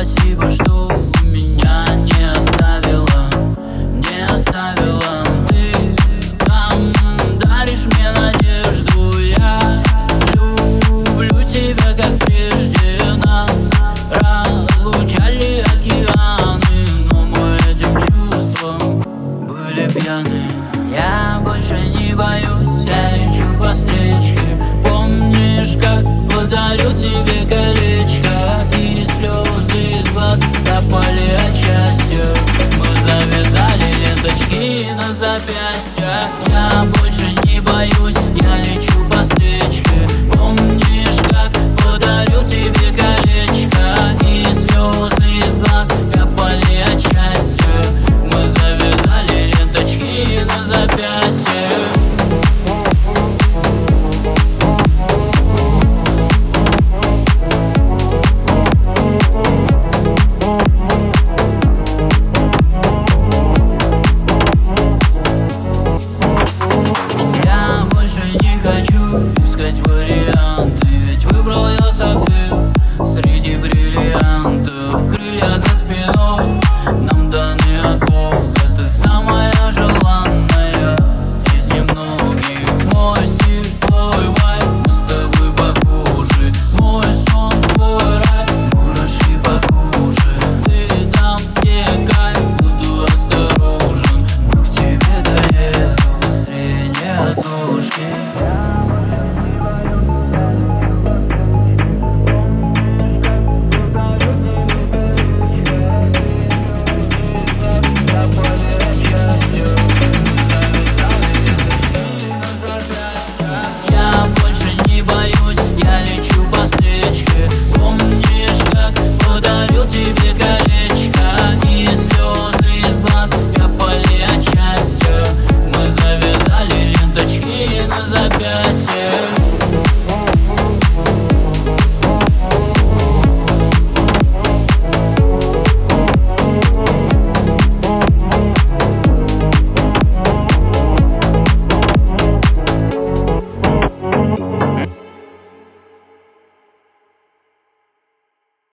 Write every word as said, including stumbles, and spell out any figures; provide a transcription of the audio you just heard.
спасибо, что меня не оставила, не оставила. Ты там даришь мне надежду. Я люблю тебя, как прежде. Нас разлучали океаны, но мы этим чувством были пьяны. Я больше не боюсь, я лечу по встречке. Помнишь, как подарю тебе колечко, и слезы из глаз капали от счастья. Мы завязали ленточки на запястьях. Я больше не боюсь, я лечу по встречке.